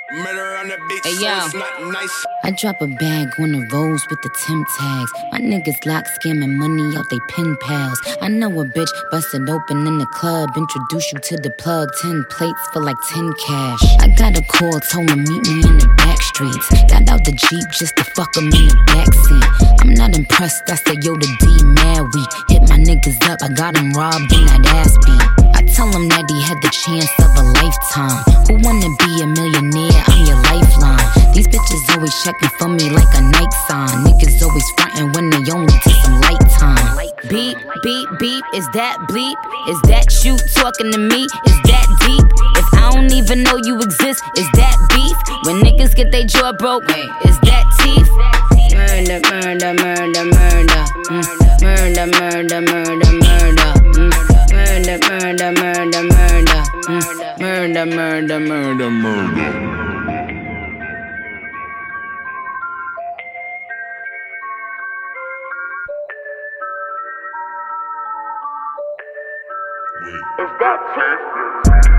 Murder on the beat, Hey, so yo. it's not nice. I drop a bag on the rolls with the Tim tags. My niggas lock scamming money out they pen pals. I know a bitch busted open in the club. Introduce you to the plug. 10 plates for like 10 cash. I got a call, told him meet me in the back streets. Got out the Jeep just to fuck him in the backseat. I'm not impressed, I said yo the D mad weak. Hit my niggas up, I got him robbed in that ass beat. I tell him that he had the chance of a lifetime. Who wanna be a millionaire? I'm your lifeline. These bitches always checking for me like a night sign. Niggas always frontin' when they only take some light time. Beep, beep, beep, is that bleep? Is that you talking to me? Is that deep? If I don't even know you exist, is that beef? When niggas get their jaw broke, is that teeth? Murder, murder, murder, murder. Murder, murder, murder, murder. Murder, murder, murder, murder. Murder, murder, murder, murder. Is that teeth?